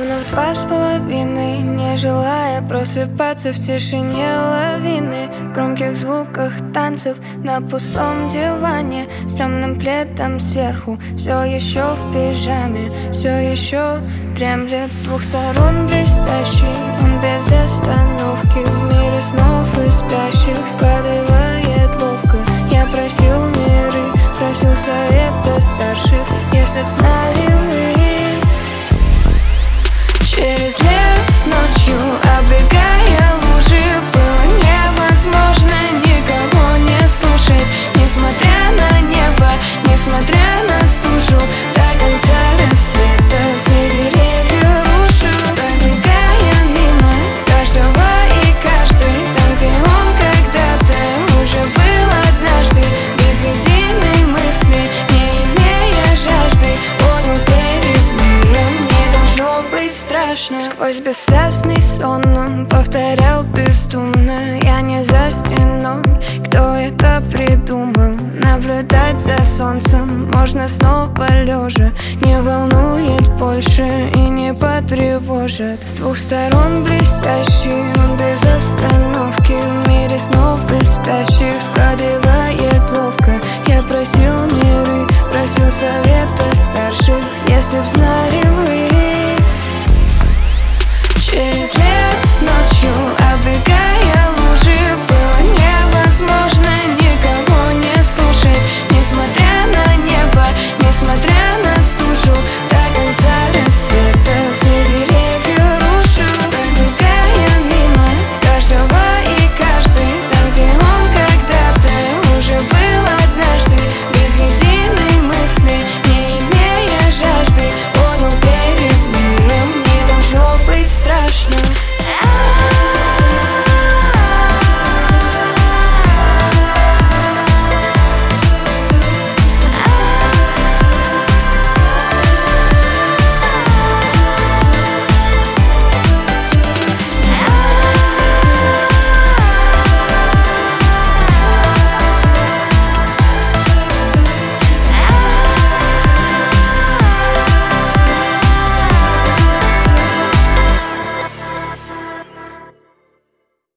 Ровно в 2:30, не желая просыпаться в тишине лавины, в громких звуках танцев на пустом диване, с темным пледом сверху, все еще в пижаме, все еще дремлет с двух сторон блестящий. Он без остановки в мире снов и спящих складывает ловко. Я просил миры, просил совета старших, если б знали вы. Через лес ночью, оббегая лужи, было невозможно никого не слушать. Несмотря на небо, несмотря на стужу, до конца рассвета среди деревьев рушу. Пробегая мимо каждого и каждый, там, где он когда-то уже был однажды, без единой мысли, не имея жажды, понял, перед миром не должно быть страшно. Сквозь бессвязный сон он повторял бездумно: я не за стеной, кто это придумал? Наблюдать за солнцем можно снова лежа, не волнует больше и не потревожит. С двух сторон блестящий, он без остановки в мире снов и спящих складывает